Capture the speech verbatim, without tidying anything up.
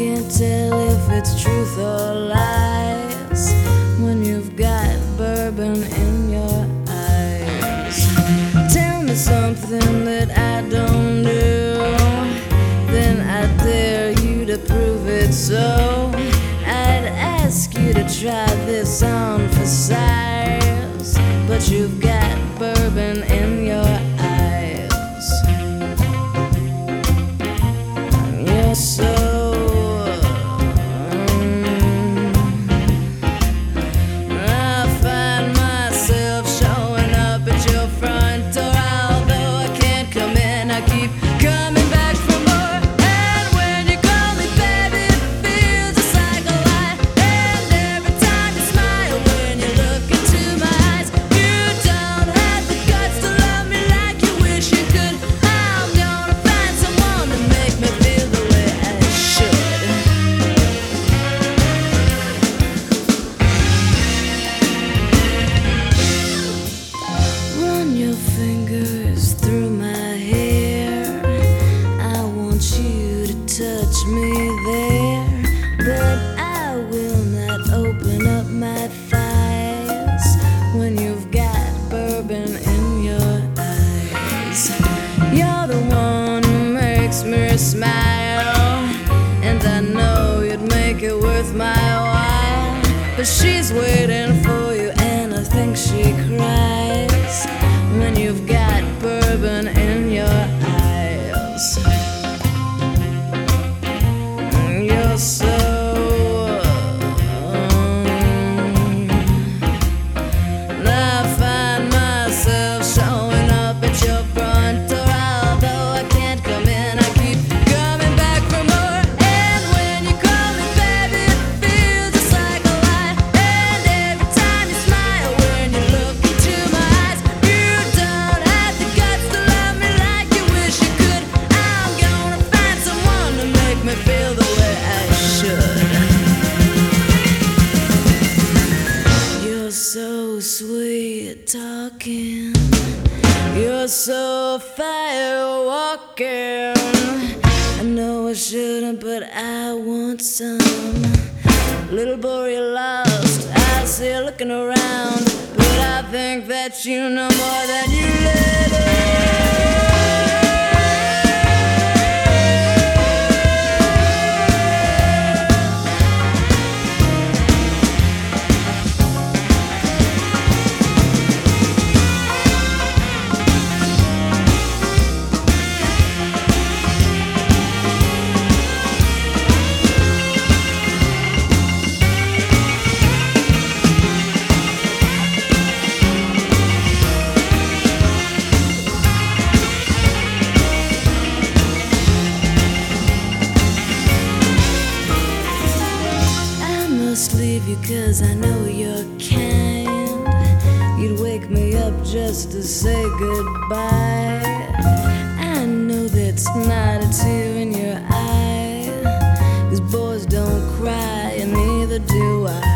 can't tell if it's truth or lies when you've got bourbon in your eyes. Tell me something that I don't do, then I dare you to prove it so. I'd ask you to try this on for size, but you've got bourbon in your eyes. You're so fingers through my hair. I want you to touch me there, but I will not open up my thighs when you've got bourbon in your eyes. You're the one who makes me smile, and I know you'd make it worth my while, but she's waiting for you and I think she cries when you've got bourbon in your eyes. You're so um, I find myself showing up at your front door, although I can't come in, I keep coming back for more. And when you call me baby, it feels just like a lie. And every time you smile when you look into my eyes, you don't have the guts to love me like you wish you could. I'm gonna find someone to make me feel the way I should. You're so sweet talking, you're so fire walking. I know I shouldn't, but I want some. Little boy, you're lost, I see you looking around, but I think that you know more than you let on. Leave you cause I know you're kind. You'd wake me up just to say goodbye. I know that's not a tear in your eye, cause boys don't cry and neither do I.